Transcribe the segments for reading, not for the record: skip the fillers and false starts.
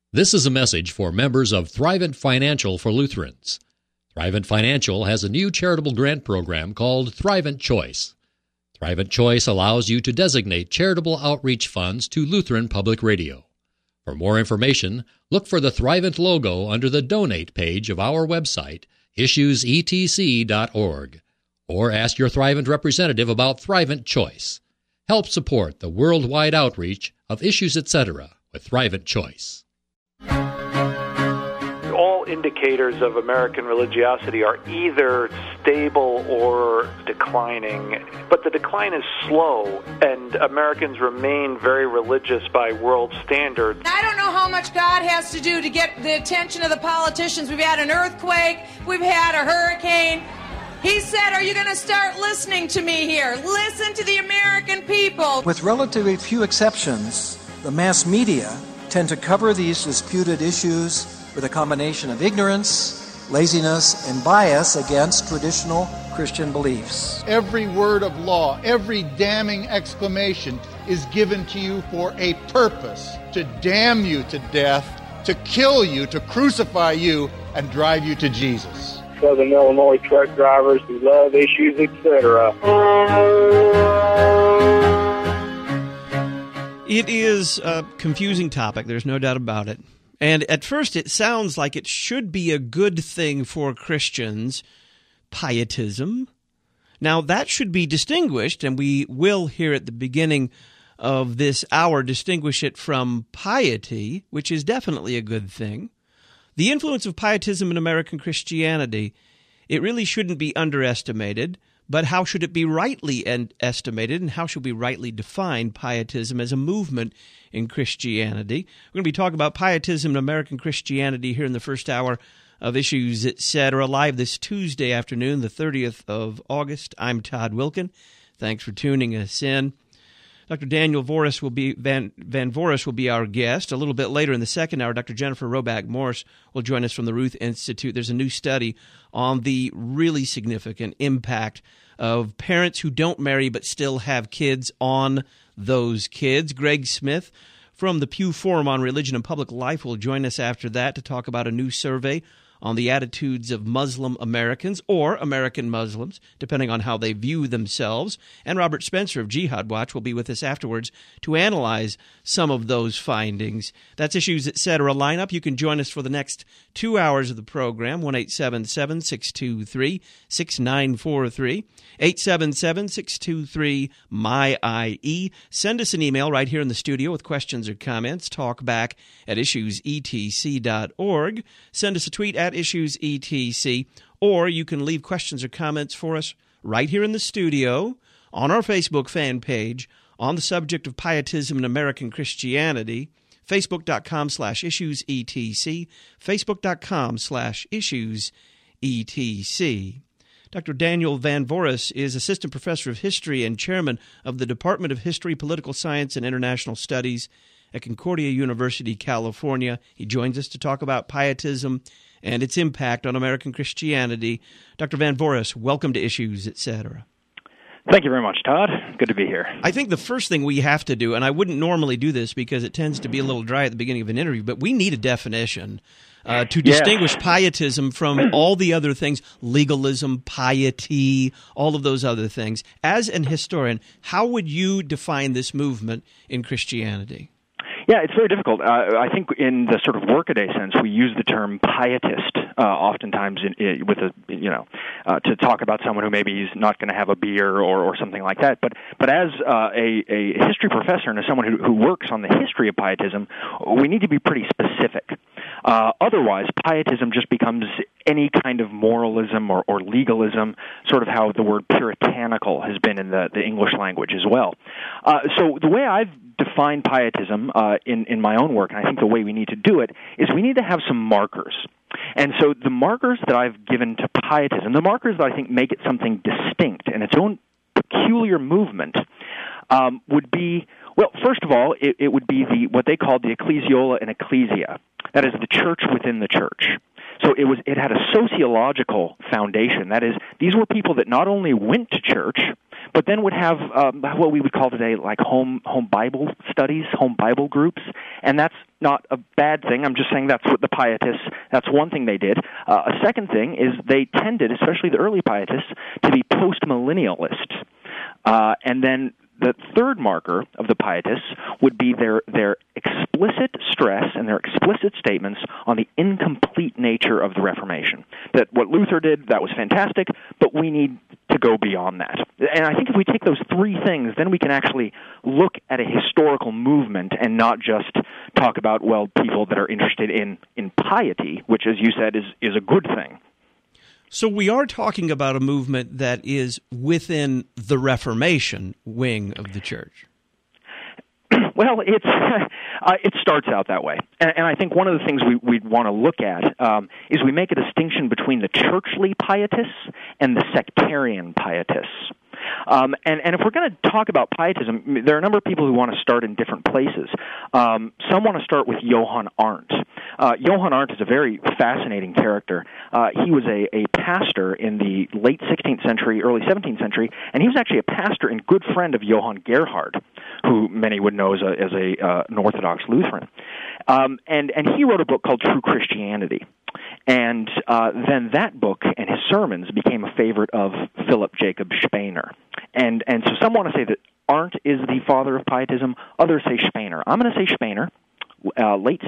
This is a message for members of Thrivent Financial for Lutherans. Thrivent Financial has a new charitable grant program called Thrivent Choice. Thrivent Choice allows you to designate charitable outreach funds to Lutheran Public Radio. For more information, look for the Thrivent logo under the Donate page of our website, issuesetc.org, or ask your Thrivent representative about Thrivent Choice. Help support the worldwide outreach of Issues Etc. with Thrivent Choice. All indicators of American religiosity are either stable or declining, but the decline is slow, and Americans remain very religious by world standards. I don't know how much God has to do to get the attention of the politicians. We've had an earthquake, we've had a hurricane. He said, are you going to start listening to me here? Listen to the American people. With relatively few exceptions, the mass media tend to cover these disputed issues with a combination of ignorance, laziness, and bias against traditional Christian beliefs. Every word of law, every damning exclamation is given to you for a purpose, to damn you to death, to kill you, to crucify you, and drive you to Jesus. Southern Illinois truck drivers who love Issues, etc. It is a confusing topic, there's no doubt about it. And at first it sounds like it should be a good thing for Christians, pietism. Now that should be distinguished, and we will here at the beginning of this hour distinguish it from piety, which is definitely a good thing. The influence of pietism in American Christianity, it really shouldn't be underestimated. But how should it be rightly estimated, and how should we rightly define pietism as a movement in Christianity? We're going to be talking about pietism in American Christianity here in the first hour of Issues Etc. live this Tuesday afternoon, the 30th of August. I'm Todd Wilkin. Thanks for tuning us in. Dr. Daniel Voris Van Voris will be our guest. A little bit later in the second hour, Dr. Jennifer Roback Morse will join us from the Ruth Institute. There's a new study on the really significant impact of parents who don't marry but still have kids on those kids. Greg Smith from the Pew Forum on Religion and Public Life will join us after that to talk about a new survey on the attitudes of Muslim Americans or American Muslims, depending on how they view themselves. And Robert Spencer of Jihad Watch will be with us afterwards to analyze some of those findings. That's Issues Etc. lineup. You can join us for the next 2 hours of the program, 1-877-623-6943, 877-623-MY-IE. Send us an email right here in the studio with questions or comments, talkback@issuesetc.org. Send us a tweet at IssuesETC, or you can leave questions or comments for us right here in the studio on our Facebook fan page on the subject of pietism in American Christianity, facebook.com/issuesetc, facebook.com/issuesetc. Dr. Daniel Van Voris is Assistant Professor of History and Chairman of the Department of History, Political Science, and International Studies at Concordia University, California. He joins us to talk about pietism and its impact on American Christianity. Dr. Van Voris, welcome to Issues, Etc. Thank you very much, Todd. Good to be here. I think the first thing we have to do, and I wouldn't normally do this because it tends to be a little dry at the beginning of an interview, but we need a definition to distinguish pietism from all the other things, legalism, piety, all of those other things. As an historian, how would you define this movement in Christianity? Yeah, it's very difficult. I think in the sort of workaday sense, we use the term pietist oftentimes to talk about someone who maybe is not going to have a beer or something like that. But as a history professor and as someone who works on the history of pietism, we need to be pretty specific. Otherwise, pietism just becomes any kind of moralism or legalism, sort of how the word puritanical has been in the English language as well. So the way I've defined pietism in my own work, and I think the way we need to do it, is we need to have some markers. And so the markers that I've given to pietism, the markers that I think make it something distinct and its own peculiar movement, would be, well, first of all, it would be what they called the ecclesiola and ecclesia. That is the church within the church. So it had a sociological foundation. That is, these were people that not only went to church, but then would have what we would call today like home Bible studies, home Bible groups, and that's not a bad thing. I'm just saying that's what the Pietists, that's one thing they did. A second thing is they tended, especially the early Pietists, to be post-millennialists. And then the third marker of the Pietists would be their explicit stress and their explicit statements on the incomplete nature of the Reformation. That what Luther did, that was fantastic, but we need to go beyond that. And I think if we take those three things, then we can actually look at a historical movement and not just talk about, well, people that are interested in piety, which, as you said, is a good thing. So we are talking about a movement that is within the Reformation wing of the church. Well, it starts out that way. And I think one of the things we'd want to look at is we make a distinction between the churchly pietists and the sectarian pietists. And if we're going to talk about pietism, there are a number of people who want to start in different places. Some want to start with Johann Arndt. Johann Arndt is a very fascinating character. He was a pastor in the late 16th century, early 17th century, and he was actually a pastor and good friend of Johann Gerhard, who many would know as an Orthodox Lutheran. And he wrote a book called True Christianity. And then that book and his sermons became a favorite of Philip Jacob Spener. And so some want to say that Arndt is the father of pietism. Others say Spener. I'm going to say Spener, late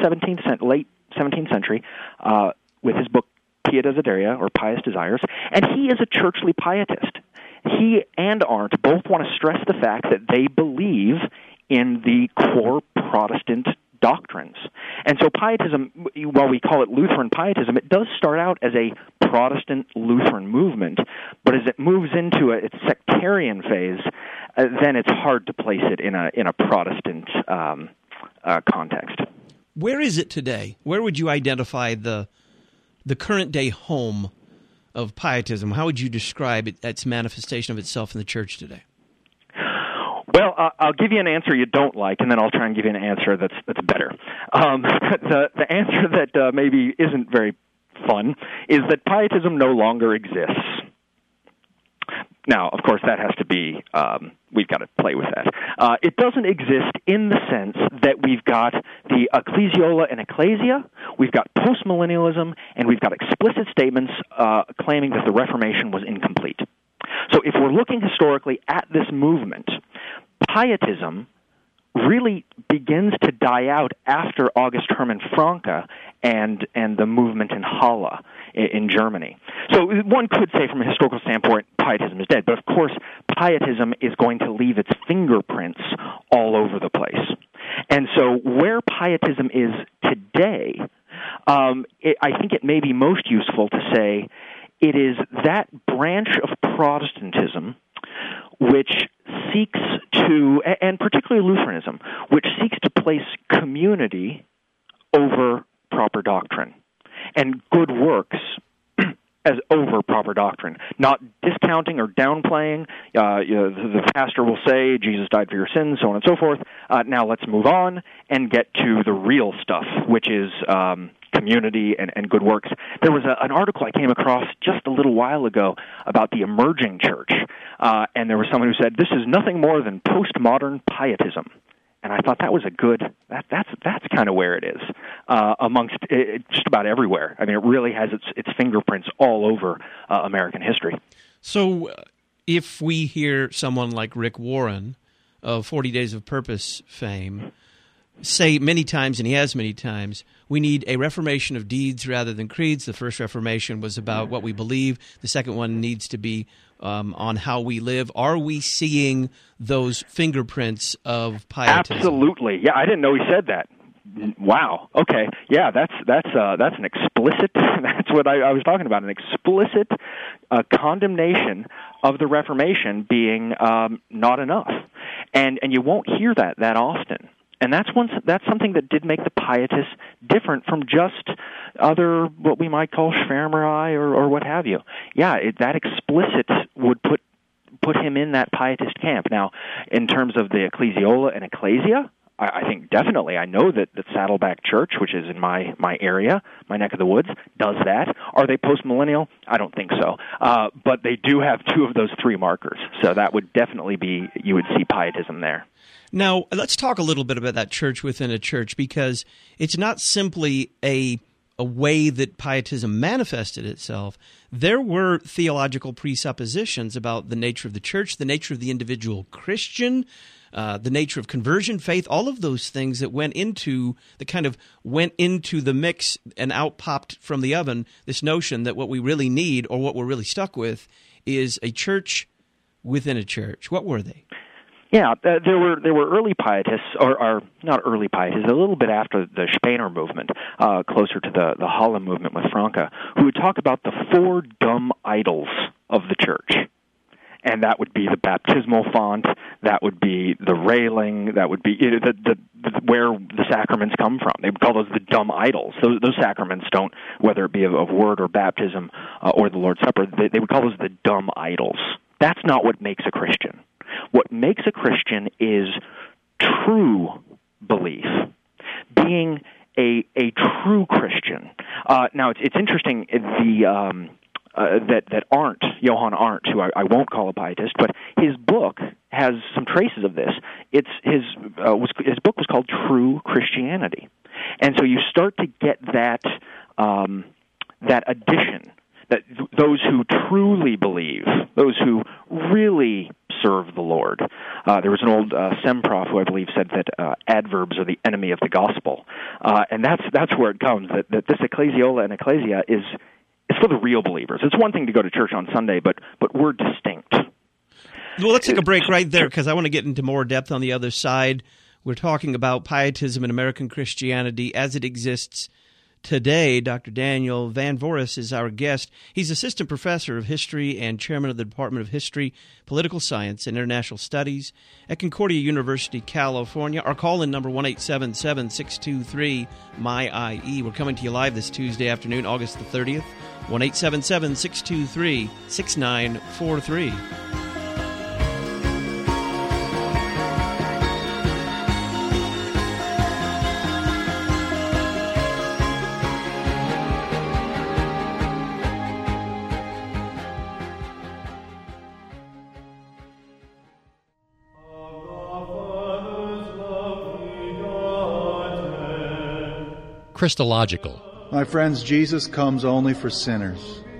17th century, with his book Pia Desideria, or Pious Desires. And he is a churchly pietist. He and Arndt both want to stress the fact that they believe in the core Protestant doctrines. And so pietism, while we call it Lutheran pietism, it does start out as a Protestant Lutheran movement, but as it moves into its sectarian phase, then it's hard to place it in a Protestant context. Where is it today? Where would you identify the current day home of pietism? How would you describe its manifestation of itself in the church today? Well, I'll give you an answer you don't like, and then I'll try and give you an answer that's better. The answer that maybe isn't very fun is that pietism no longer exists. Now, of course, that has to be, we've got to play with that. It doesn't exist in the sense that we've got the ecclesiola and ecclesia, we've got postmillennialism, and we've got explicit statements claiming that the Reformation was incomplete. So if we're looking historically at this movement, pietism really begins to die out after August Hermann Francke and the movement in Halle in Germany. So one could say from a historical standpoint, pietism is dead. But of course, pietism is going to leave its fingerprints all over the place. And so where pietism is today, I think it may be most useful to say it is that branch of Protestantism which seeks to, and particularly Lutheranism, which seeks to place community over proper doctrine and good works as over proper doctrine, not discounting or downplaying. The pastor will say, Jesus died for your sins, so on and so forth. Now let's move on and get to the real stuff, which is community and good works. There was an article I came across just a little while ago about the emerging church, and there was someone who said, this is nothing more than postmodern pietism. And I thought that was a good, that's kind of where it is, amongst just about everywhere. I mean, it really has its fingerprints all over American history. So if we hear someone like Rick Warren of 40 Days of Purpose fame say many times, and he has many times, we need a reformation of deeds rather than creeds. The first Reformation was about what we believe. The second one needs to be on how we live. Are we seeing those fingerprints of pietism? Absolutely. Yeah, I didn't know he said that. Wow. Okay. Yeah, that's an explicit. That's what I was talking about. An explicit condemnation of the Reformation being not enough, and you won't hear that often. And that's something that did make the Pietists different from just other, what we might call Schwärmerei or what have you. Yeah, that explicit would put him in that Pietist camp. Now, in terms of the ecclesiola and ecclesia, I think definitely. I know that Saddleback Church, which is in my area, my neck of the woods, does that. Are they post-millennial? I don't think so. But they do have two of those three markers. So that would definitely be, you would see pietism there. Now, let's talk a little bit about that church within a church, because it's not simply a way that pietism manifested itself. There were theological presuppositions about the nature of the church, the nature of the individual Christian, the nature of conversion, faith, all of those things that went into the mix, and out popped from the oven this notion that what we really need, or what we're really stuck with, is a church within a church. What were they? Yeah, there were early pietists, or not early pietists, a little bit after the Spener movement, closer to the Halle movement with Franke, who would talk about the four dumb idols of the church. And that would be the baptismal font, that would be the railing, that would be the where the sacraments come from. They would call those the dumb idols. Those sacraments don't, whether it be of word or baptism or the Lord's Supper, they would call those the dumb idols. That's not what makes a Christian. What makes a Christian is true belief, being a true Christian. Now, it's interesting, that Arndt, Johann Arndt, who I won't call a pietist, but his book has some traces of this. His book was called True Christianity, and so you start to get that addition, that those who truly believe, those who really serve the Lord. There was an old Sem prof who I believe said that adverbs are the enemy of the gospel, and that's where it comes. That this ecclesiola and ecclesia is for the real believers. It's one thing to go to church on Sunday, but we're distinct. Well, let's take a break right there, because I want to get into more depth on the other side. We're talking about pietism in American Christianity as it exists today. Dr. Daniel Van Voorhis is our guest. He's assistant professor of history and chairman of the Department of History, Political Science, and International Studies at Concordia University, California. Our call-in number 1-877-623-MY-IE. We're coming to you live this Tuesday afternoon, August the 30th. 1-877-623-6943. Christological. My friends, Jesus comes only for sinners.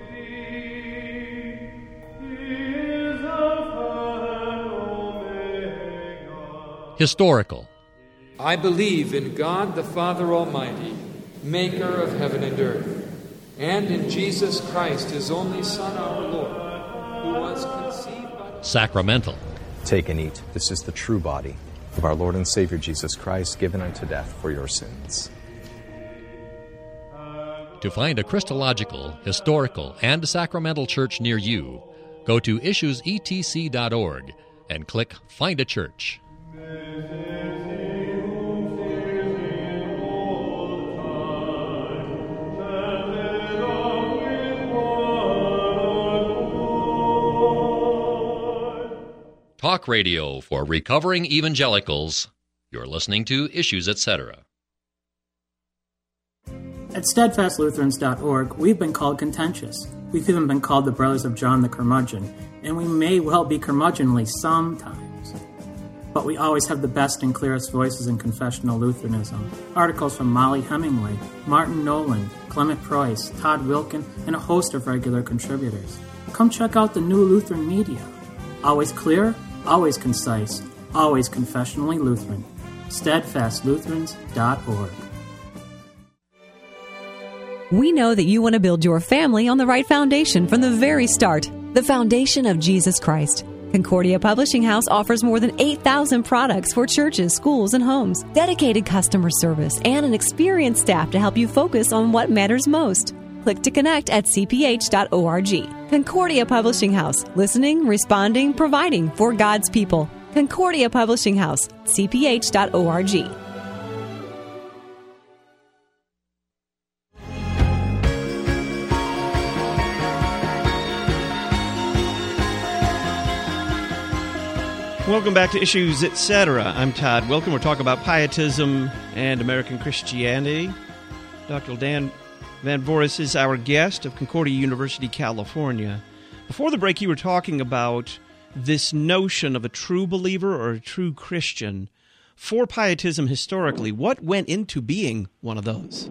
Historical. I believe in God the Father Almighty, maker of heaven and earth, and in Jesus Christ, his only Son, our Lord, who was conceived by... Sacramental. Take and eat. This is the true body of our Lord and Savior Jesus Christ, given unto death for your sins. To find a Christological, historical, and sacramental church near you, go to issuesetc.org and click Find a Church. Talk radio for recovering evangelicals. You're listening to Issues, Etc. At steadfastlutherans.org, we've been called contentious. We've even been called the Brothers of John the Curmudgeon, and we may well be curmudgeonly sometimes. But we always have the best and clearest voices in confessional Lutheranism. Articles from Molly Hemingway, Martin Nolan, Clement Preuss, Todd Wilkin, and a host of regular contributors. Come check out the new Lutheran media. Always clear, always concise, always confessionally Lutheran. steadfastlutherans.org. We know that you want to build your family on the right foundation from the very start, the foundation of Jesus Christ. Concordia Publishing House offers more than 8,000 products for churches, schools, and homes, dedicated customer service, and an experienced staff to help you focus on what matters most. Click to connect at cph.org. Concordia Publishing House, listening, responding, providing for God's people. Concordia Publishing House, cph.org. Welcome back to Issues Etc. I'm Todd Wilken. We're talking about pietism and American Christianity. Dr. Dan Van Voorhis is our guest of Concordia University, California. Before the break, you were talking about this notion of a true believer or a true Christian. For pietism historically, what went into being one of those?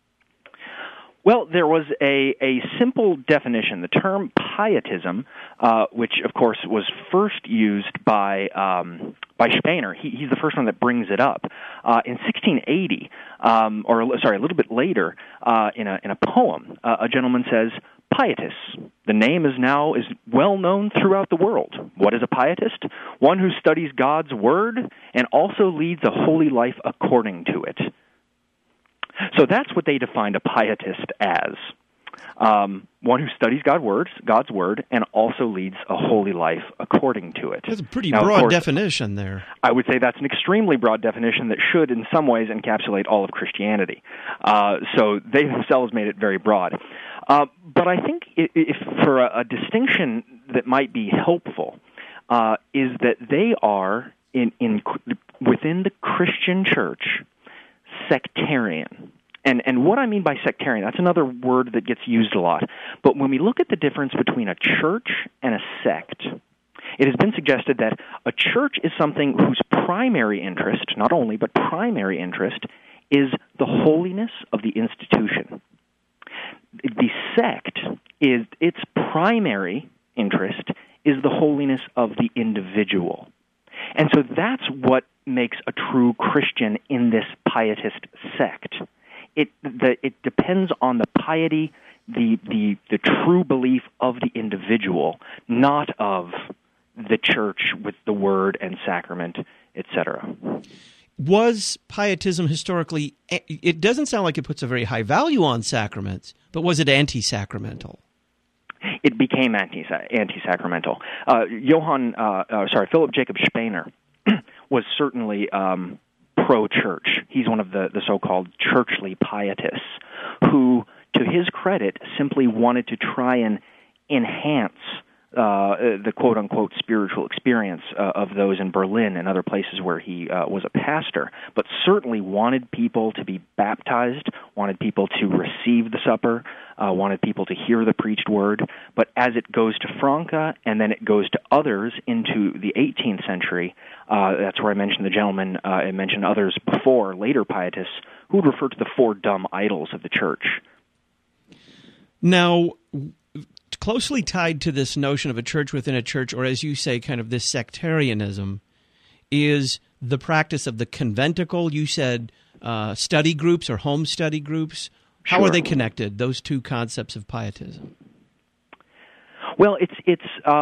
Well, there was a simple definition. The term pietism, which of course was first used by Spener. He's the first one that brings it up in 1680, a little bit later, in a poem. A gentleman says, "Pietus. The name is well known throughout the world. What is a pietist? One who studies God's word and also leads a holy life according to it." So that's what they defined a pietist as. One who studies God's word, and also leads a holy life according to it. That's a pretty broad definition there. I would say that's an extremely broad definition that should, in some ways, encapsulate all of Christianity. So they themselves made it very broad. But I think if for a distinction that might be helpful, is that they are, within the Christian church, sectarian. And what I mean by sectarian, that's another word that gets used a lot. But when we look at the difference between a church and a sect, it has been suggested that a church is something whose primary interest, not only, but primary interest, is the holiness of the institution. The sect, its primary interest is the holiness of the individual. And so that's what makes a true Christian in this pietist sect. It depends on the piety, the true belief of the individual, not of the church with the word and sacrament, etc. Was pietism historically, it doesn't sound like it puts a very high value on sacraments, but was it anti-sacramental? It became anti-sacramental. Philip Jacob Spener was certainly pro-church. He's one of the so-called churchly pietists who, to his credit, simply wanted to try and enhance the quote-unquote spiritual experience of those in Berlin and other places where he was a pastor, but certainly wanted people to be baptized, wanted people to receive the supper, wanted people to hear the preached word. But as it goes to Franke and then it goes to others into the 18th century, that's where I mentioned the gentleman, I mentioned others before, later pietists, who would refer to the four dumb idols of the church. Now, closely tied to this notion of a church within a church, or as you say, kind of this sectarianism, is the practice of the conventicle. You said study groups or home study groups. How are they connected, those two concepts of pietism? Well, this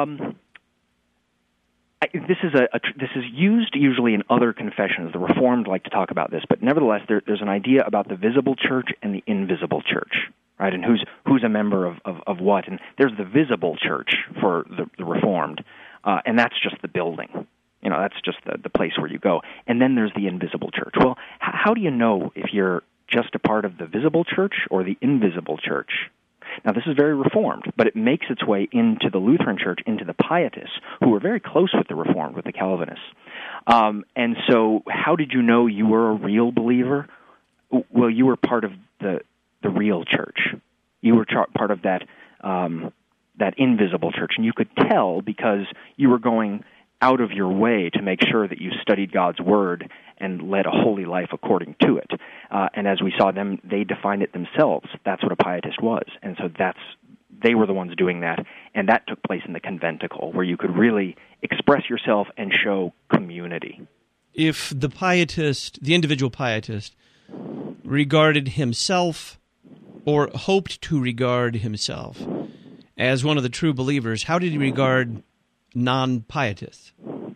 is used usually in other confessions. The Reformed like to talk about this, but nevertheless, there's an idea about the visible church and the invisible church, right? And who's a member of what? And there's the visible church for the Reformed, and that's just the building. You know, that's just the place where you go. And then there's the invisible church. Well, how do you know if you're just a part of the visible church or the invisible church? Now, this is very Reformed, but it makes its way into the Lutheran Church, into the Pietists, who were very close with the Reformed, with the Calvinists. And so how did you know you were a real believer? Well, you were part of the real church. You were part of that invisible church, and you could tell because you were going out of your way to make sure that you studied God's Word and led a holy life according to it. And as we saw them, they defined it themselves. That's what a pietist was. And so they were the ones doing that. And that took place in the conventicle, where you could really express yourself and show community. If the pietist, the individual pietist, regarded himself or hoped to regard himself as one of the true believers, how did he regard non-pietists?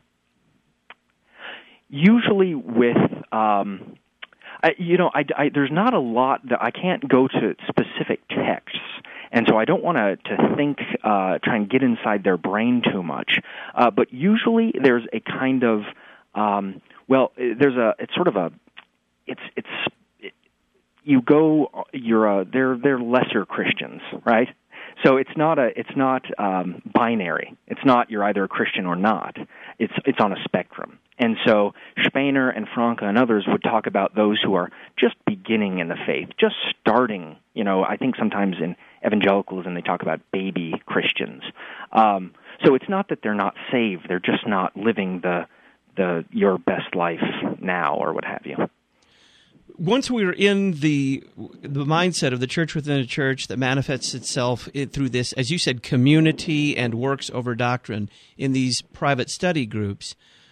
Usually with, there's not a lot that I can't go to specific texts, and so I don't want to think, try and get inside their brain too much. But usually there's a kind of, they're lesser Christians, right? So it's not binary. It's not you're either a Christian or not. It's on a spectrum. And so Spener and Franke and others would talk about those who are just beginning in the faith, just starting. I think sometimes in evangelicalism they talk about baby Christians. So it's not that they're not saved; they're just not living the your best life now, or what have you. Once we're in the mindset of the church within a church that manifests itself through this, as you said, community and works over doctrine in these private study groups,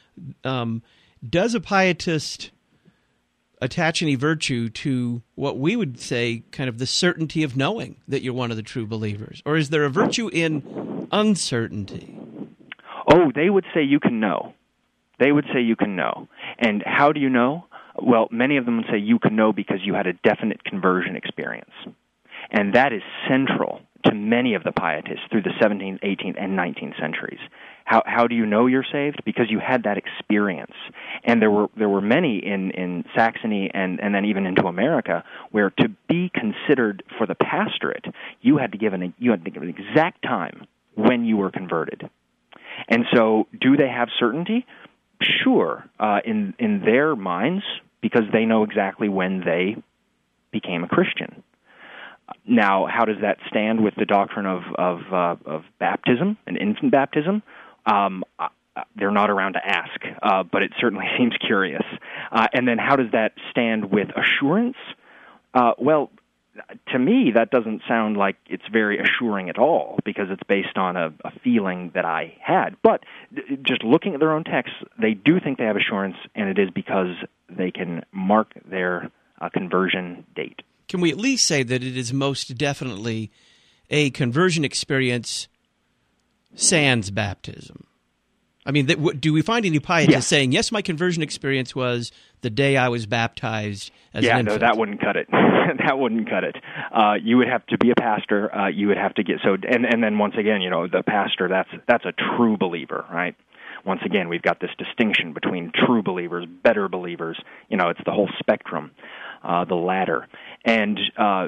does a pietist attach any virtue to what we would say kind of the certainty of knowing that you're one of the true believers? Or is there a virtue in uncertainty? Oh, they would say you can know. They would say you can know. And how do you know? Well, many of them would say you can know because you had a definite conversion experience. And that is central to many of the pietists through the 17th, 18th, and 19th centuries. How do you know you're saved? Because you had that experience. And there were many in Saxony and then even into America where to be considered for the pastorate, you had to give an exact time when you were converted. And so, do they have certainty? Sure, in their minds, because they know exactly when they became a Christian. Now, how does that stand with the doctrine of baptism and infant baptism? They're not around to ask, but it certainly seems curious. And then how does that stand with assurance? Well, to me, that doesn't sound like it's very assuring at all, because it's based on a feeling that I had. But just looking at their own texts, they do think they have assurance, and it is because they can mark their conversion date. Can we at least say that it is most definitely a conversion experience sans baptism? I mean, do we find any pietists saying, yes, my conversion experience was the day I was baptized as an infant? No, that wouldn't cut it. That wouldn't cut it. You would have to be a pastor. You would have to get and then once again, the pastor, that's a true believer, right? Once again, we've got this distinction between true believers, better believers. It's the whole spectrum, the ladder. And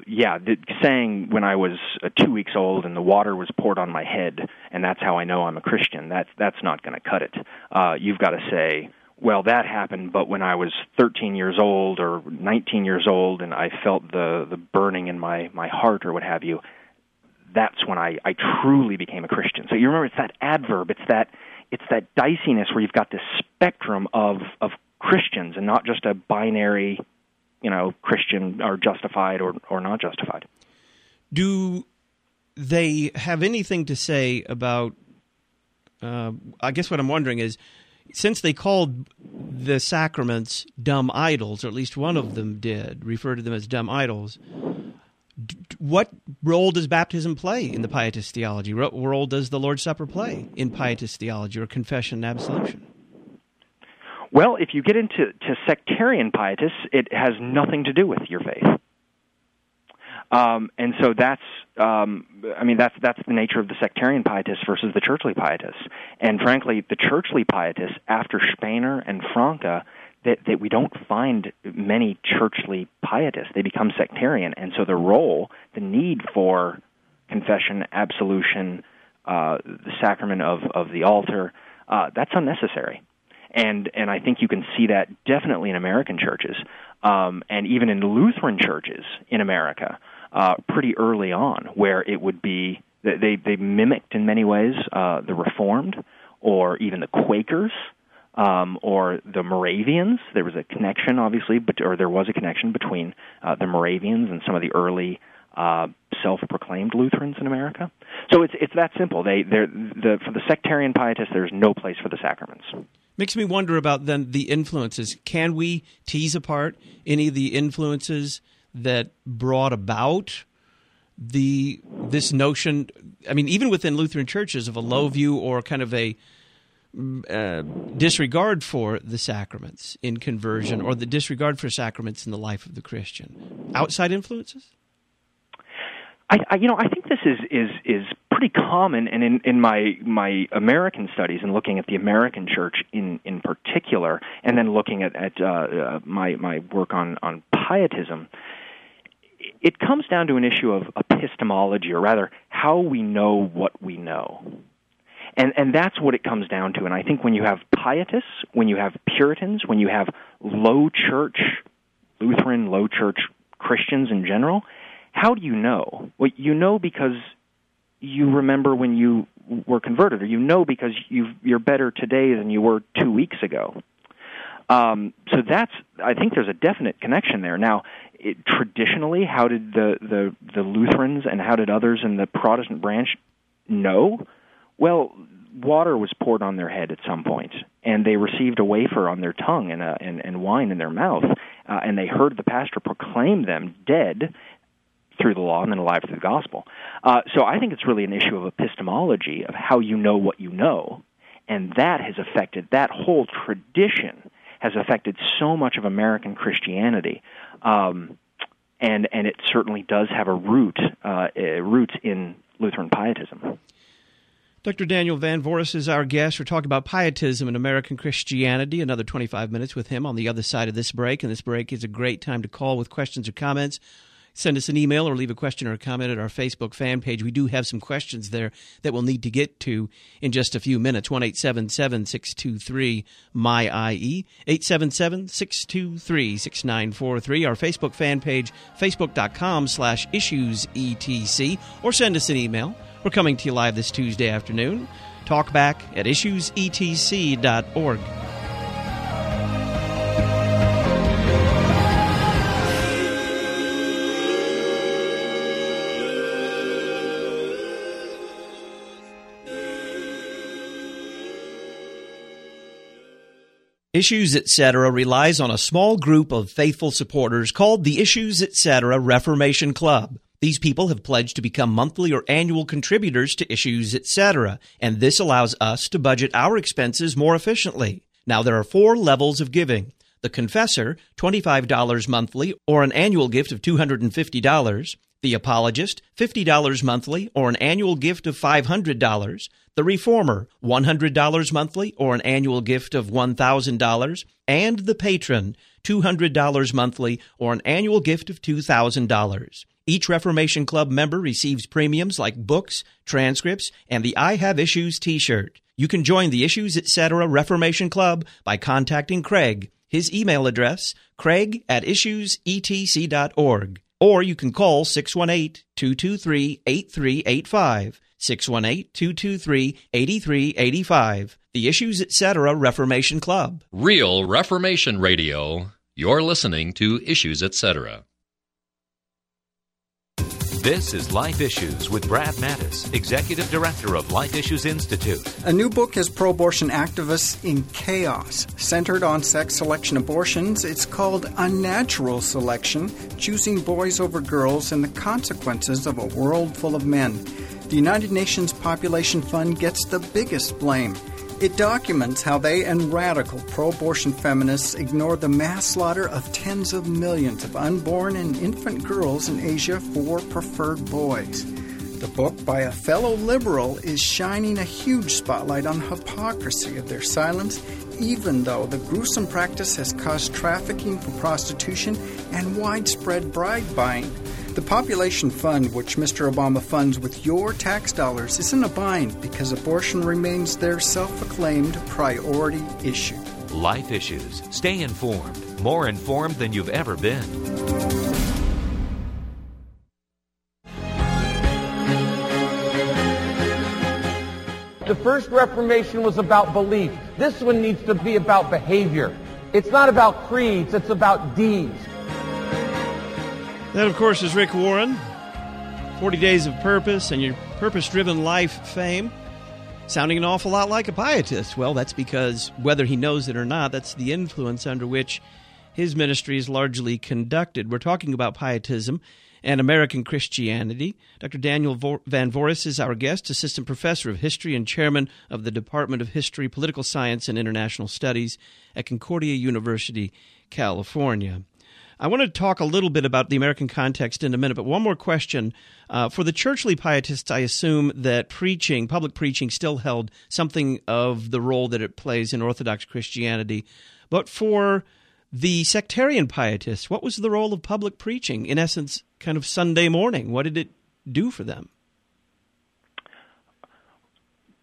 saying when I was 2 weeks old and the water was poured on my head, and that's how I know I'm a Christian, that's not going to cut it. You've got to say, well, that happened, but when I was 13 years old or 19 years old and I felt the burning in my heart or what have you, that's when I truly became a Christian. So you remember, it's that adverb, it's that diciness where you've got this spectrum of Christians and not just a binary, Christian or justified or not justified. Do they have anything to say about, I guess what I'm wondering is, since they called the sacraments dumb idols, or at least one of them did, refer to them as dumb idols, what role does baptism play in the pietist theology? What role does the Lord's Supper play in pietist theology, or confession and absolution? Well, if you get into sectarian pietists, it has nothing to do with your faith. And so that's the nature of the sectarian pietists versus the churchly pietists. And frankly, the churchly pietists, after Spener and Franke, that we don't find many churchly pietists. They become sectarian, and so the role, the need for confession, absolution, the sacrament of the altar, that's unnecessary. And I think you can see that definitely in American churches, and even in Lutheran churches in America, pretty early on, where it would be they mimicked in many ways the Reformed or even the Quakers. Or the Moravians. There was a connection, obviously, there was a connection between the Moravians and some of the early self-proclaimed Lutherans in America. So it's that simple. For the sectarian pietists, there's no place for the sacraments. Makes me wonder about then the influences. Can we tease apart any of the influences that brought about this notion? I mean, even within Lutheran churches, of a low view or kind of a disregard for the sacraments in conversion, or the disregard for sacraments in the life of the Christian. Outside influences? I think this is pretty common, and in my American studies and looking at the American church in particular, and then looking at my work on pietism, it comes down to an issue of epistemology, or rather, how we know what we know. And that's what it comes down to. And I think when you have pietists, when you have Puritans, when you have low church, Lutheran, low church Christians in general, how do you know? Well, you know because you remember when you were converted, or you know because you're better today than you were 2 weeks ago. So I think there's a definite connection there. Now, traditionally, how did the Lutherans and how did others in the Protestant branch know? Well, water was poured on their head at some point, and they received a wafer on their tongue and wine in their mouth, and they heard the pastor proclaim them dead through the law and then alive through the gospel. So I think it's really an issue of epistemology, of how you know what you know, and that has affected, that whole tradition has affected so much of American Christianity, and it certainly does have a roots in Lutheran pietism. Dr. Daniel Van Voorhis is our guest. We're talking about pietism in American Christianity. Another 25 minutes with him on the other side of this break, and this break is a great time to call with questions or comments. Send us an email or leave a question or a comment at our Facebook fan page. We do have some questions there that we'll need to get to in just a few minutes. 1-877-623-MY-IE, 877-623-6943. Our Facebook fan page, facebook.com/issuesetc, or send us an email. We're coming to you live this Tuesday afternoon. Talk back at issuesetc.org. Issues Etc. relies on a small group of faithful supporters called the Issues Etc. Reformation Club. These people have pledged to become monthly or annual contributors to Issues Etc., and this allows us to budget our expenses more efficiently. Now, there are 4 levels of giving. The Confessor, $25 monthly or an annual gift of $250. The Apologist, $50 monthly or an annual gift of $500. The Reformer, $100 monthly or an annual gift of $1,000. And the Patron, $200 monthly or an annual gift of $2,000. Each Reformation Club member receives premiums like books, transcripts, and the I Have Issues t-shirt. You can join the Issues Etc. Reformation Club by contacting Craig. His email address, craig@issuesetc.org. Or you can call 618-223-8385, 618-223-8385. The Issues Etc. Reformation Club. Real Reformation Radio. You're listening to Issues Etc. This is Life Issues with Brad Mattis, Executive Director of Life Issues Institute. A new book is pro-abortion activists in chaos. Centered on sex selection abortions, it's called Unnatural Selection, Choosing Boys Over Girls and the Consequences of a World Full of Men. The United Nations Population Fund gets the biggest blame. It documents how they and radical pro-abortion feminists ignore the mass slaughter of tens of millions of unborn and infant girls in Asia for preferred boys. The book, by a fellow liberal, is shining a huge spotlight on hypocrisy of their silence, even though the gruesome practice has caused trafficking for prostitution and widespread bride buying. The Population Fund, which Mr. Obama funds with your tax dollars, is in a bind because abortion remains their self-acclaimed priority issue. Life Issues. Stay informed. More informed than you've ever been. The first Reformation was about belief. This one needs to be about behavior. It's not about creeds, it's about deeds. That, of course, is Rick Warren, 40 Days of Purpose and Your Purpose-Driven Life fame, sounding an awful lot like a pietist. Well, that's because, whether he knows it or not, that's the influence under which his ministry is largely conducted. We're talking about pietism and American Christianity. Dr. Daniel Van Voorhis is our guest, Assistant Professor of History and Chairman of the Department of History, Political Science, and International Studies at Concordia University, California. I want to talk a little bit about the American context in a minute, but one more question. For the churchly pietists, I assume that preaching, public preaching, still held something of the role that it plays in Orthodox Christianity. But for the sectarian pietists, what was the role of public preaching? In essence, kind of Sunday morning. What did it do for them?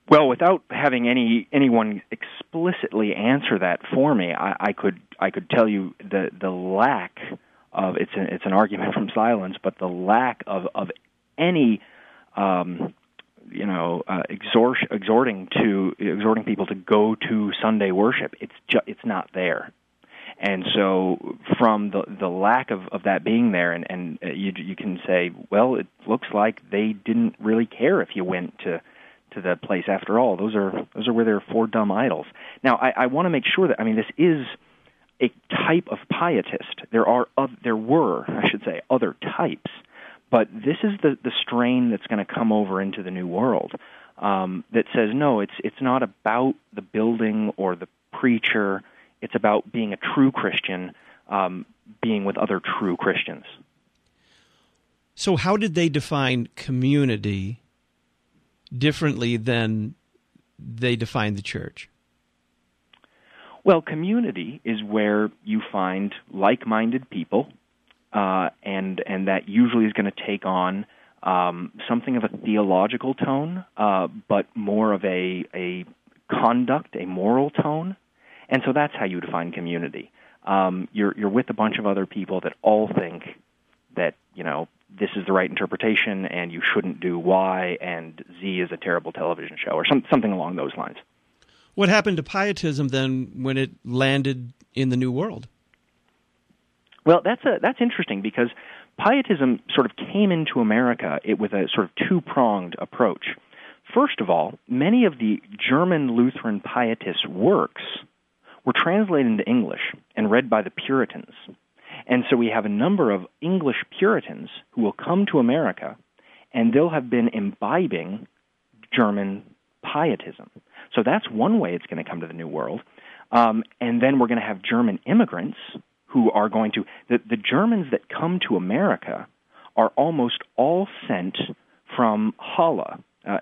Well, without having anyone explicitly answer that for me, I could tell you the lack of it's an argument from silence, but the lack of any exhorting people to go to Sunday worship. It's not there. And so from the lack of that being there, and you can say, well, it looks like they didn't really care if you went to the place. After all, those are where there are 4 dumb idols. Now, I want to make sure that, this is a type of pietist. There were other types, but this is the strain that's going to come over into the New World that says, no, it's not about the building or the preacher. It's about being a true Christian, being with other true Christians. So how did they define community differently than they define the church? Well, community is where you find like-minded people, and that usually is going to take on something of a theological tone, but more of a conduct, a moral tone. And so that's how you define community. You're with a bunch of other people that all think that, this is the right interpretation and you shouldn't do Y, and Z is a terrible television show, or something along those lines. What happened to pietism then when it landed in the New World? Well, that's interesting, because pietism sort of came into America with a sort of two-pronged approach. First of all, many of the German Lutheran pietist works were translated into English and read by the Puritans. And so we have a number of English Puritans who will come to America, and they'll have been imbibing German pietism. So that's one way it's going to come to the New World. And then we're going to have German immigrants who are going to... The Germans that come to America are almost all sent from Halle,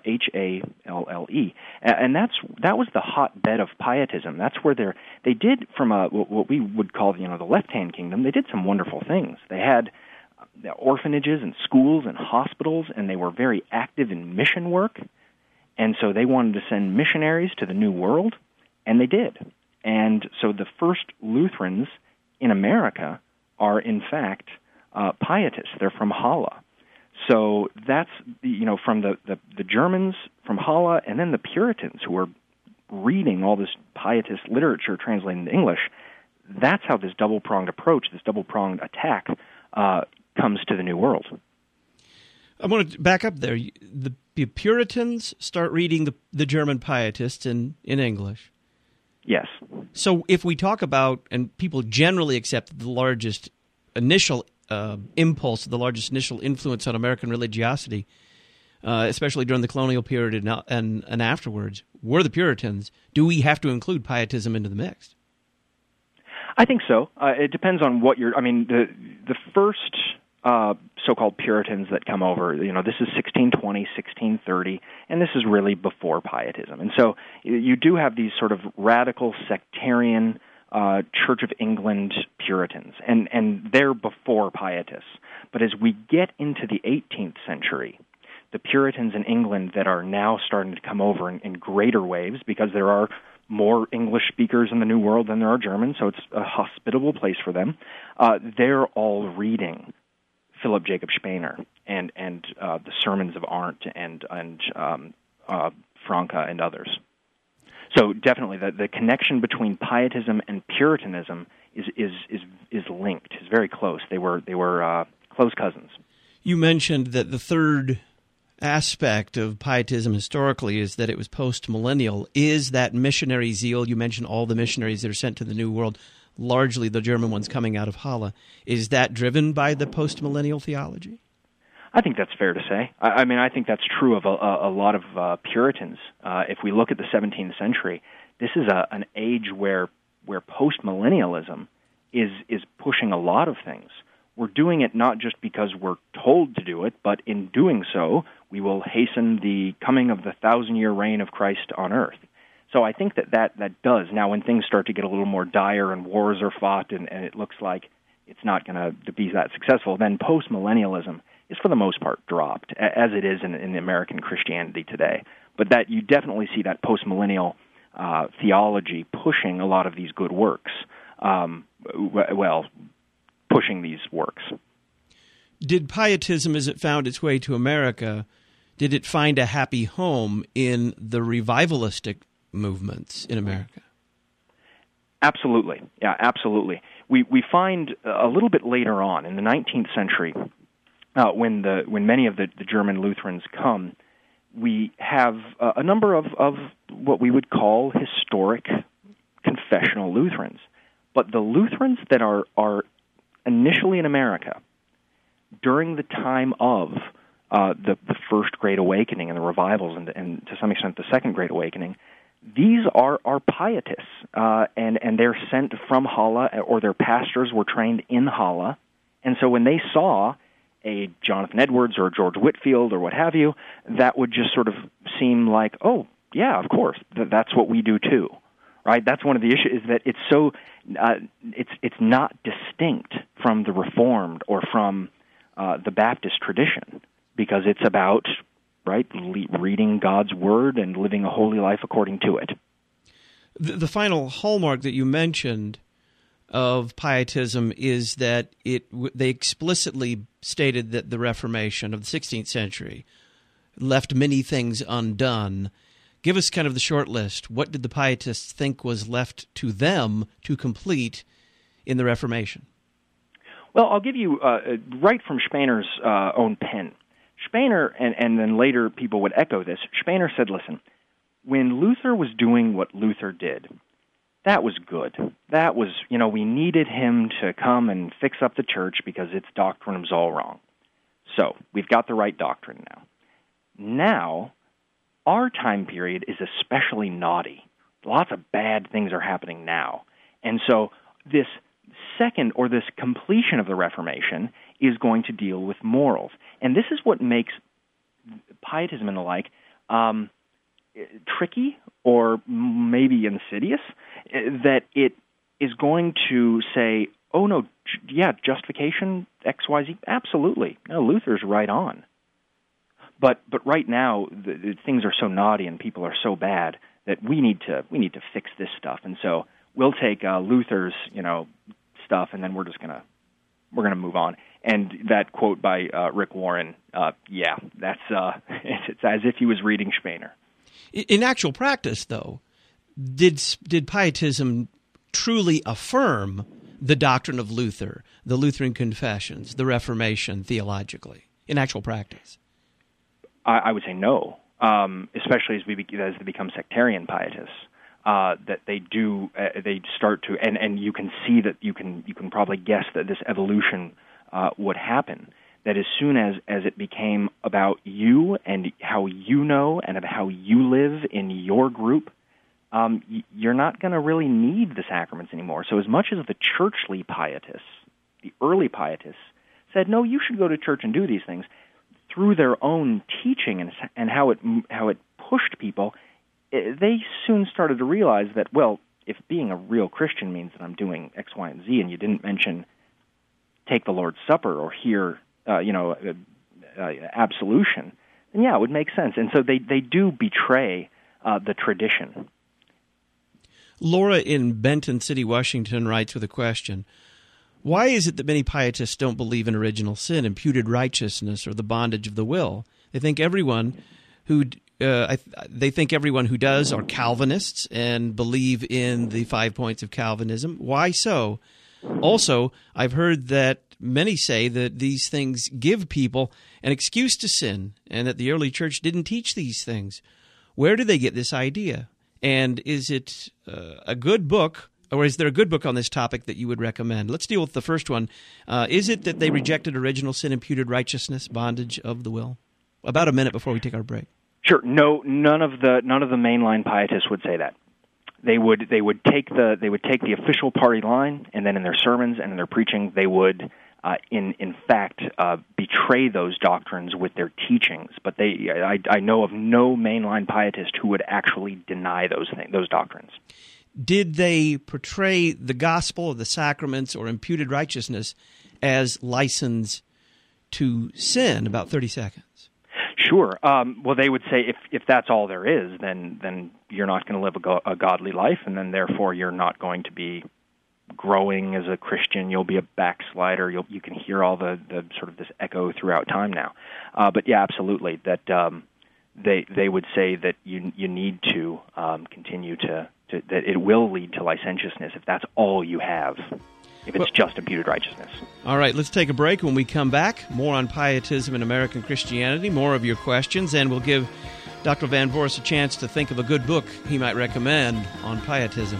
Halle, and that was the hotbed of pietism. That's where they did, from what we would call the left-hand kingdom, they did some wonderful things. They had orphanages and schools and hospitals, and they were very active in mission work. And so they wanted to send missionaries to the New World, and they did. And so the first Lutherans in America are, in fact, pietists. They're from Halle. So that's, from the Germans from Halle, and then the Puritans who were reading all this pietist literature translated into English. That's how this double-pronged approach, this double-pronged attack, comes to the New World. I want to back up there. The Puritans start reading the German pietists in English. Yes. So if we talk about, and people generally accept the largest initial impulse, the largest initial influence on American religiosity, especially during the colonial period and afterwards, were the Puritans. Do we have to include pietism into the mix? I think so. It depends on what you're... the first so-called Puritans that come over, this is 1620, 1630, and this is really before pietism. And so you do have these sort of radical sectarian Church of England Puritans, and they're before pietists. But as we get into the 18th century, the Puritans in England that are now starting to come over in greater waves, because there are more English speakers in the New World than there are Germans, so it's a hospitable place for them. They're all reading Philip Jacob Spener and the Sermons of Arndt and Franke and others. So definitely, the connection between pietism and Puritanism is linked. Is very close. They were close cousins. You mentioned that the third aspect of pietism historically is that it was post-millennial. Is that missionary zeal? You mentioned all the missionaries that are sent to the New World, largely the German ones coming out of Halle. Is that driven by the post-millennial theology? I think that's fair to say. I think that's true of a lot of Puritans. If we look at the 17th century, this is an age where postmillennialism is pushing a lot of things. We're doing it not just because we're told to do it, but in doing so, we will hasten the coming of the 1,000-year reign of Christ on earth. So I think that does. Now, when things start to get a little more dire and wars are fought and it looks like it's not going to be that successful, then postmillennialism is for the most part dropped, as it is in American Christianity today. but that you definitely see that postmillennial theology pushing a lot of these good works, pushing these works. Did pietism, as it found its way to America, did it find a happy home in the revivalistic movements in America? Absolutely. Yeah, absolutely. We find a little bit later on, in the 19th century, when many of the German Lutherans come, we have a number of what we would call historic confessional Lutherans. But the Lutherans that are initially in America during the time of the First Great Awakening and the revivals, and to some extent the Second Great Awakening, these are pietists, and they're sent from Halle, or their pastors were trained in Halle, and so when they saw a Jonathan Edwards or a George Whitefield or what have you, that would just sort of seem like, oh, yeah, of course, that's what we do too, right? That's one of the issues, is that it's so, it's not distinct from the Reformed or from the Baptist tradition, because it's about, right, reading God's Word and living a holy life according to it. The final hallmark that you mentioned of pietism is that they explicitly stated that the Reformation of the 16th century left many things undone. Give us kind of the short list. What did the pietists think was left to them to complete in the Reformation? Well, I'll give you right from Spener's own pen. Spener, and then later people would echo this, Spener said, listen, when Luther was doing what Luther did, that was good. That was, we needed him to come and fix up the church because its doctrine was all wrong. So, we've got the right doctrine now. Now, our time period is especially naughty. Lots of bad things are happening now. And so, this second, or this completion of the Reformation, is going to deal with morals. And this is what makes pietism and the like tricky or maybe insidious, that it is going to say, oh, no, justification, X, Y, Z, absolutely. No, Luther's right on. But right now, the things are so naughty and people are so bad that we need to fix this stuff. And so we'll take Luther's, stuff, and then we're gonna move on. And that quote by Rick Warren, that's it's as if he was reading Spener. In actual practice, though, did pietism truly affirm the doctrine of Luther, the Lutheran confessions, the Reformation theologically, in actual practice? I would say no, especially as they become sectarian pietists. That they do, they start to, and you can see that you can probably guess that this evolution would happen. That as soon as it became about you and how you know and about how you live in your group, you're not going to really need the sacraments anymore. So as much as the churchly pietists, the early pietists, said, no, you should go to church and do these things, through their own teaching and how it pushed people, they soon started to realize that, well, if being a real Christian means that I'm doing X, Y, and Z, and you didn't mention take the Lord's Supper or hear, absolution, then yeah, it would make sense. And so they do betray the tradition. Laura in Benton City, Washington, writes with a question. Why is it that many pietists don't believe in original sin, imputed righteousness, or the bondage of the will? They think everyone who does are Calvinists and believe in the 5 points of Calvinism. Why so? Also, I've heard that many say that these things give people an excuse to sin and that the early church didn't teach these things. Where do they get this idea? And is it a good book, or is there a good book on this topic that you would recommend? Let's deal with the first one. Is it that they rejected original sin, imputed righteousness, bondage of the will? About a minute before we take our break. Sure. No, none of the mainline pietists would say that. They would take the official party line, and then in their sermons and in their preaching, they would in fact betray those doctrines with their teachings. But I know of no mainline pietist who would actually deny those doctrines. Did they portray the gospel of the sacraments or imputed righteousness as license to sin? About 30 seconds. Sure. Well, they would say if that's all there is, then you're not going to live a godly life, and then therefore you're not going to be growing as a Christian. You'll be a backslider. You can hear all the sort of this echo throughout time now. But yeah, absolutely. That they would say that you need to continue to that it will lead to licentiousness if that's all you have. If it's just imputed righteousness. All right, let's take a break. When we come back, more on pietism and American Christianity, more of your questions, and we'll give Dr. Van Voorhis a chance to think of a good book he might recommend on pietism.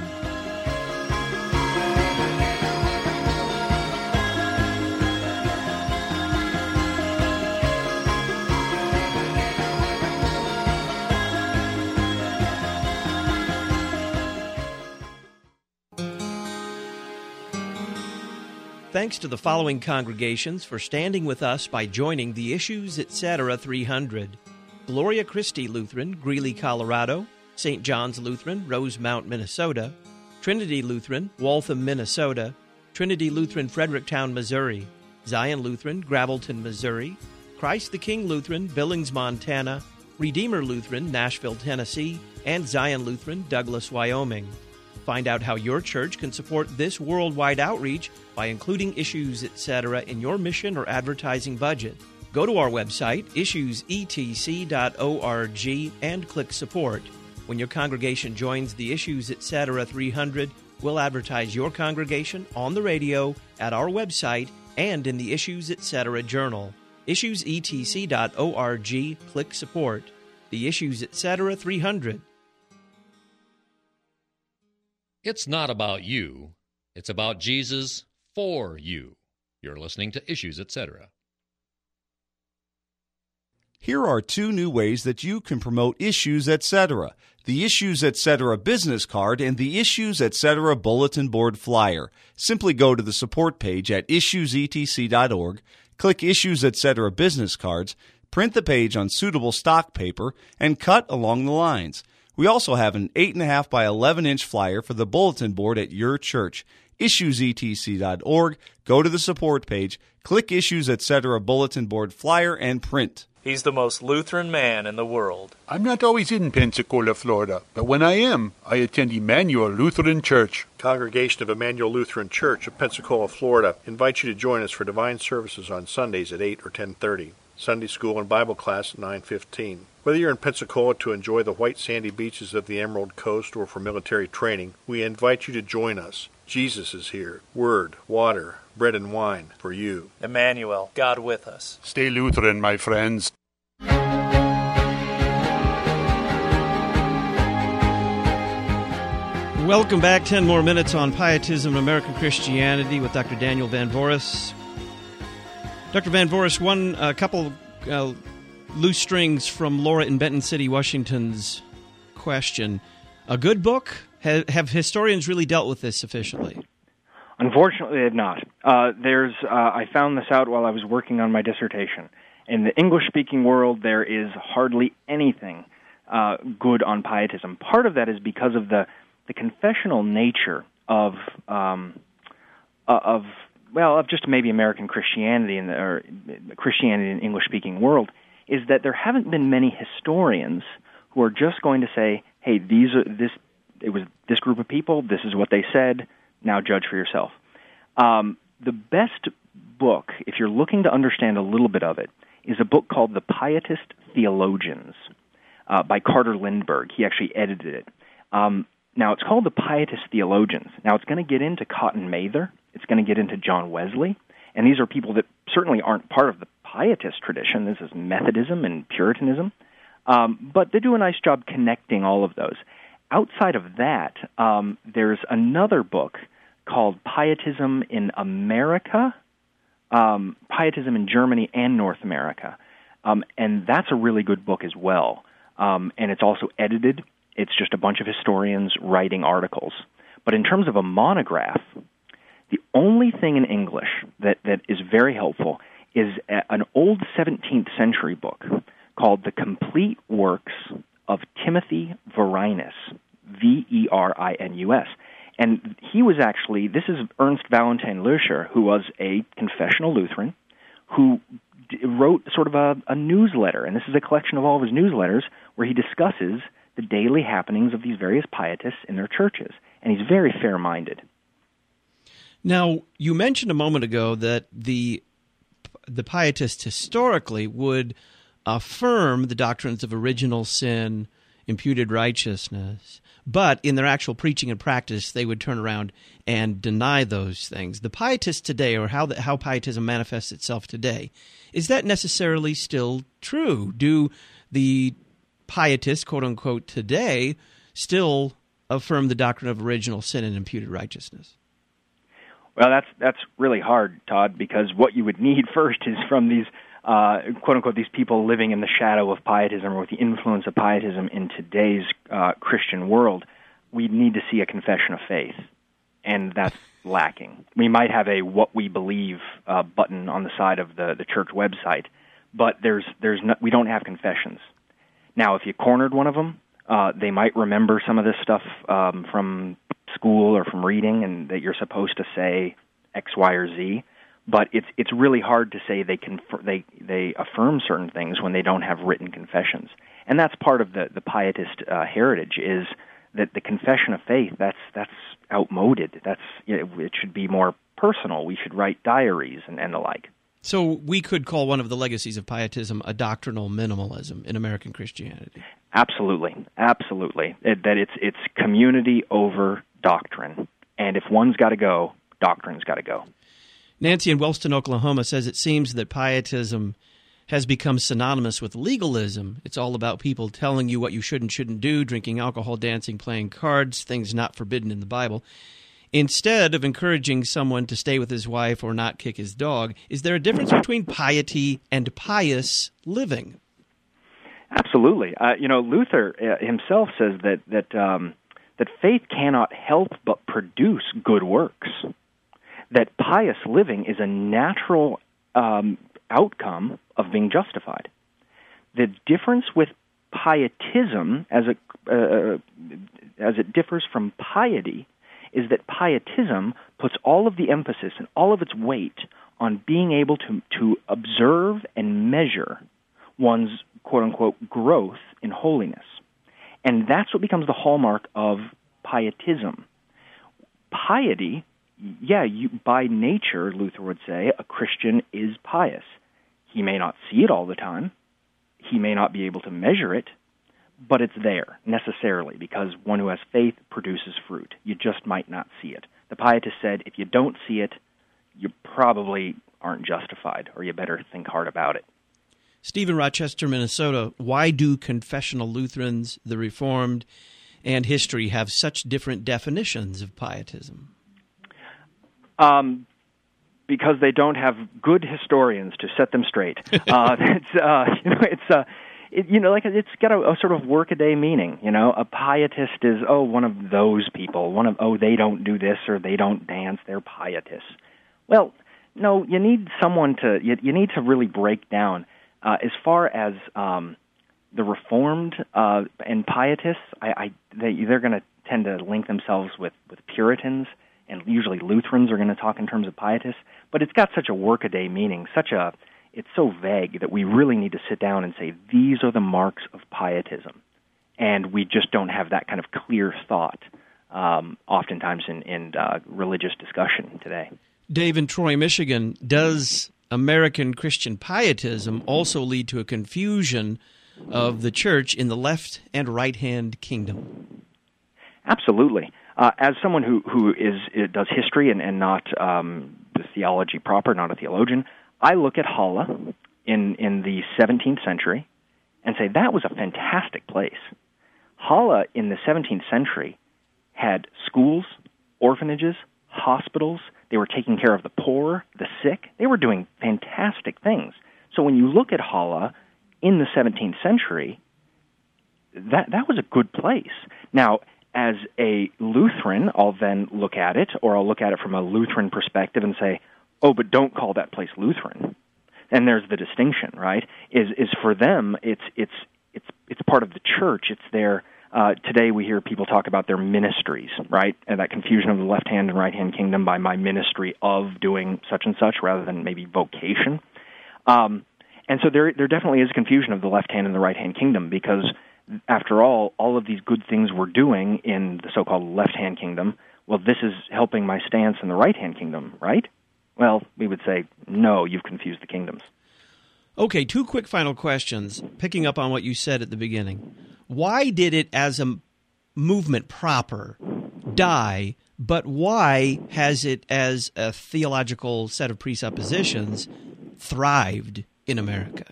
Thanks to the following congregations for standing with us by joining the Issues Etc. 300. Gloria Christi Lutheran, Greeley, Colorado; St. John's Lutheran, Rosemount, Minnesota; Trinity Lutheran, Waltham, Minnesota; Trinity Lutheran, Fredericktown, Missouri; Zion Lutheran, Gravelton, Missouri; Christ the King Lutheran, Billings, Montana; Redeemer Lutheran, Nashville, Tennessee; and Zion Lutheran, Douglas, Wyoming. Find out how your church can support this worldwide outreach by including Issues Etc. in your mission or advertising budget. Go to our website, issuesetc.org, and click Support. When your congregation joins the Issues Etc. 300, we'll advertise your congregation on the radio, at our website, and in the Issues Etc. journal. issuesetc.org, click Support. The Issues Etc. 300. It's not about you. It's about Jesus for you. You're listening to Issues, Etc. Here are two new ways that you can promote Issues, Etc. The Issues, Etc. business card and the Issues, Etc. bulletin board flyer. Simply go to the support page at issuesetc.org, click Issues, Etc. business cards, print the page on suitable stock paper, and cut along the lines. We also have an 8.5 by 11-inch flyer for the bulletin board at your church. Issuesetc.org, go to the support page, click Issues, Etc. bulletin board flyer, and print. He's the most Lutheran man in the world. I'm not always in Pensacola, Florida, but when I am, I attend Emmanuel Lutheran Church. Congregation of Emmanuel Lutheran Church of Pensacola, Florida invites you to join us for divine services on Sundays at 8 or 10:30. Sunday school and Bible class at 9:15. Whether you're in Pensacola to enjoy the white sandy beaches of the Emerald Coast or for military training, we invite you to join us. Jesus is here. Word, water, bread and wine for you. Emmanuel, God with us. Stay Lutheran, my friends. Welcome back. 10 more minutes on Pietism and American Christianity with Dr. Daniel Van Voorhis. Dr. Van Voorhis, a couple loose strings from Laura in Benton City, Washington's question. A good book? Have historians really dealt with this sufficiently? Unfortunately, they have not. I found this out while I was working on my dissertation. In the English-speaking world, there is hardly anything good on pietism. Part of that is because of the confessional nature of just maybe American Christianity or Christianity in the English-speaking world, is that there haven't been many historians who are just going to say, hey, it was this group of people, this is what they said, now judge for yourself. The best book, if you're looking to understand a little bit of it, is a book called The Pietist Theologians by Carter Lindbergh. He actually edited it. Now, it's called The Pietist Theologians. Now, it's going to get into Cotton Mather. It's going to get into John Wesley. And these are people that certainly aren't part of the Pietist tradition. This is Methodism and Puritanism. But they do a nice job connecting all of those. Outside of that, there's another book called Pietism in America, Pietism in Germany and North America. And that's a really good book as well. And it's also edited. It's just a bunch of historians writing articles. But in terms of a monograph, the only thing in English that is very helpful is an old 17th century book called The Complete Works of Timothy Verinus, Verinus. And he was actually, this is Ernst Valentin Löscher, who was a confessional Lutheran, who wrote sort of a newsletter, and this is a collection of all of his newsletters where he discusses the daily happenings of these various pietists in their churches, and he's very fair-minded. Now, you mentioned a moment ago that the pietists historically would affirm the doctrines of original sin, imputed righteousness, but in their actual preaching and practice, they would turn around and deny those things. The pietists today, or how pietism manifests itself today, is that necessarily still true? Do the pietists, quote-unquote, today still affirm the doctrine of original sin and imputed righteousness? Well, that's really hard, Todd, because what you would need first is from these quote-unquote, these people living in the shadow of pietism or with the influence of pietism in today's Christian world, we need to see a confession of faith, and that's lacking. We might have a what we believe button on the side of the church website, but we don't have confessions. Now, if you cornered one of them, they might remember some of this stuff from school or from reading, and that you're supposed to say X, Y, or Z. But it's really hard to say they affirm certain things when they don't have written confessions, and that's part of the pietist heritage, is that the confession of faith that's outmoded. It should be more personal. We should write diaries and the like. So we could call one of the legacies of pietism a doctrinal minimalism in American Christianity. Absolutely. That it's community over doctrine, and if one's got to go, doctrine's got to go. Nancy in Wellston, Oklahoma, says it seems that pietism has become synonymous with legalism. It's all about people telling you what you should and shouldn't do, drinking alcohol, dancing, playing cards, things not forbidden in the Bible. Instead of encouraging someone to stay with his wife or not kick his dog, is there a difference between piety and pious living? Absolutely. Luther himself says that faith cannot help but produce good works. That pious living is a natural outcome of being justified. The difference with pietism, as it differs from piety, is that pietism puts all of the emphasis and all of its weight on being able to observe and measure one's quote-unquote growth in holiness. And that's what becomes the hallmark of pietism. Piety, by nature, Luther would say, a Christian is pious. He may not see it all the time. He may not be able to measure it, but it's there necessarily, because one who has faith produces fruit. You just might not see it. The pietist said, if you don't see it, you probably aren't justified, or you better think hard about it. Steve in Rochester, Minnesota, why do confessional Lutherans, the Reformed, and history have such different definitions of pietism? Because they don't have good historians to set them straight. It's got a sort of workaday meaning. A pietist is one of those people. They don't do this or they don't dance. They're pietists. Well, no, you need someone to. You need to really break down as far as the Reformed and pietists. They're going to tend to link themselves with Puritans. And usually Lutherans are going to talk in terms of pietists, but it's got such a workaday meaning, it's so vague that we really need to sit down and say, these are the marks of pietism. And we just don't have that kind of clear thought, oftentimes in religious discussion today. Dave in Troy, Michigan, does American Christian pietism also lead to a confusion of the church in the left and right-hand kingdom? Absolutely. As someone who does history and not the theology proper, not a theologian, I look at Halle in the 17th century and say that was a fantastic place. Halle in the 17th century had schools, orphanages, hospitals. They were taking care of the poor, the sick. They were doing fantastic things. So when you look at Halle in the 17th century, that was a good place. Now, as a Lutheran, I'll then look at it, or I'll look at it from a Lutheran perspective and say, but don't call that place Lutheran. And there's the distinction, right? Is for them, it's part of the church. It's their. Today we hear people talk about their ministries, right? And that confusion of the left hand and right hand kingdom by my ministry of doing such and such, rather than maybe vocation. And so there definitely is confusion of the left-hand and the right-hand kingdom, because after all of these good things we're doing in the so-called left-hand kingdom, well, this is helping my stance in the right-hand kingdom, right? Well, we would say, no, you've confused the kingdoms. Okay, 2 quick final questions, picking up on what you said at the beginning. Why did it, as a movement proper, die, but why has it, as a theological set of presuppositions, thrived in America?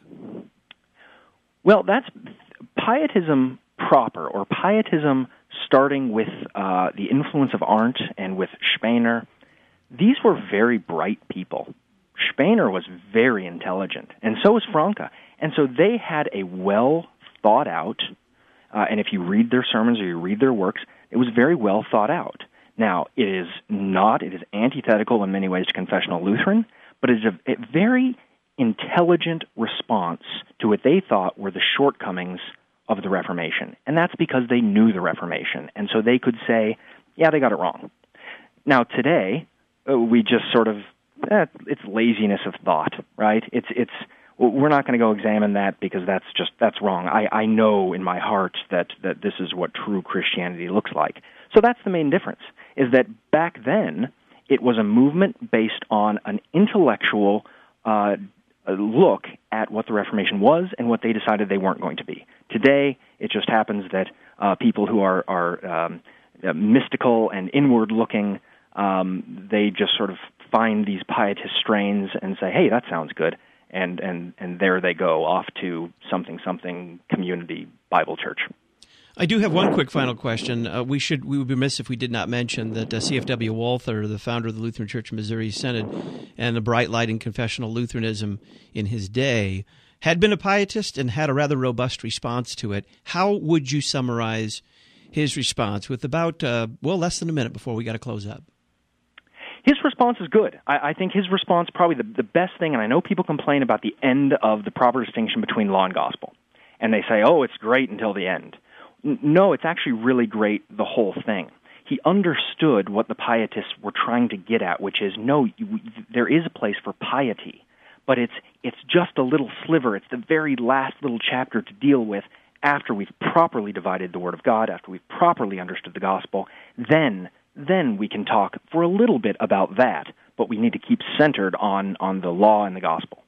Well, that's pietism proper, or pietism starting with the influence of Arndt and with Spener. These were very bright people. Spener was very intelligent, and so was Franke. And so they had a well-thought-out, and if you read their sermons or you read their works, it was very well thought out. Now, it is antithetical in many ways to confessional Lutheran, but it is a very intelligent response to what they thought were the shortcomings of the Reformation. And that's because they knew the Reformation, and so they could say, yeah, they got it wrong. Now, today, we just sort of, it's laziness of thought, right? We're not going to go examine that because that's wrong. I know in my heart that this is what true Christianity looks like. So that's the main difference, is that back then it was a movement based on an intellectual look at what the Reformation was and what they decided they weren't going to be. Today, it just happens that people who are mystical and inward-looking, they just sort of find these pietist strains and say, hey, that sounds good, and there they go off to something community Bible church. I do have one quick final question. We would be remiss if we did not mention that C.F.W. Walther, the founder of the Lutheran Church of Missouri Synod and the bright light in confessional Lutheranism in his day, had been a pietist and had a rather robust response to it. How would you summarize his response with about, less than a minute before we got to close up? His response is good. I think his response probably the best thing, and I know people complain about the end of the proper distinction between law and gospel. And they say, oh, it's great until the end. No, it's actually really great, the whole thing. He understood what the pietists were trying to get at, which is, no, there is a place for piety, but it's just a little sliver. It's the very last little chapter to deal with after we've properly divided the Word of God, after we've properly understood the gospel. Then we can talk for a little bit about that, but we need to keep centered on the law and the gospel.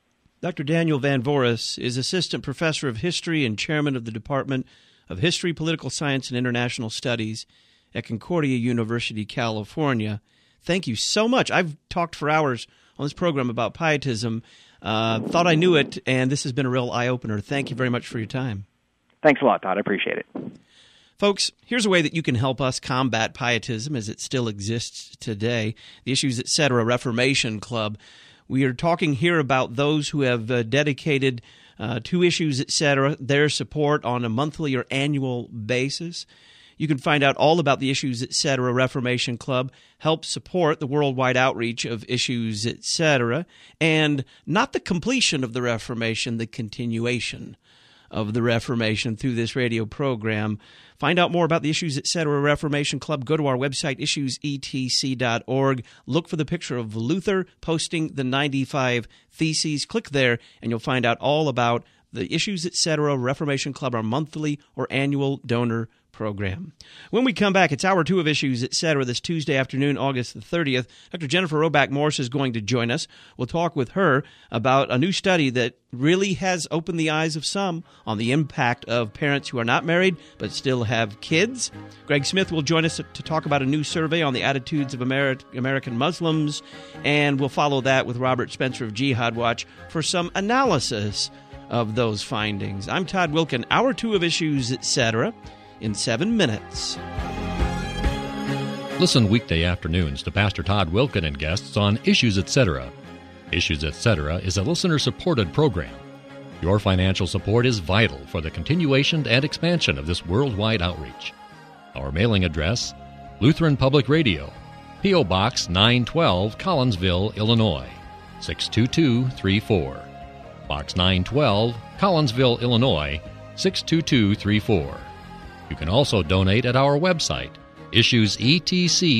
Dr. Daniel Van Voris is Assistant Professor of History and Chairman of the Department of History, Political Science, and International Studies at Concordia University, California. Thank you so much. I've talked for hours on this program about pietism. Thought I knew it, and this has been a real eye-opener. Thank you very much for your time. Thanks a lot, Todd. I appreciate it. Folks, here's a way that you can help us combat pietism as it still exists today. The Issues Etc. Reformation Club. We are talking here about those who have dedicated to Issues Etc. their support on a monthly or annual basis. You can find out all about the Issues Etc. Reformation Club, help support the worldwide outreach of Issues Etc., and not the completion of the Reformation, the continuation of the Reformation through this radio program. Find out more about the Issues Etc. Reformation Club. Go to our website, issuesetc.org. Look for the picture of Luther posting the 95 Theses. Click there, and you'll find out all about the Issues Etc. Reformation Club, our monthly or annual donor program. When we come back, it's Hour 2 of Issues Etc. this Tuesday afternoon, August the 30th. Dr. Jennifer Roback Morse is going to join us. We'll talk with her about a new study that really has opened the eyes of some on the impact of parents who are not married but still have kids. Greg Smith will join us to talk about a new survey on the attitudes of American Muslims, and we'll follow that with Robert Spencer of Jihad Watch for some analysis of those findings. I'm Todd Wilken. Hour 2 of Issues Etc. in 7 minutes. Listen weekday afternoons to Pastor Todd Wilken and guests on Issues Etc. Issues Etc. is a listener-supported program. Your financial support is vital for the continuation and expansion of this worldwide outreach. Our mailing address, Lutheran Public Radio, P.O. Box 912, Collinsville, Illinois, 62234. Box 912, Collinsville, Illinois, 62234. You can also donate at our website,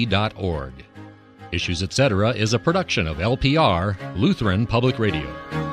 issuesetc.org. Issues Etc. is a production of LPR, Lutheran Public Radio.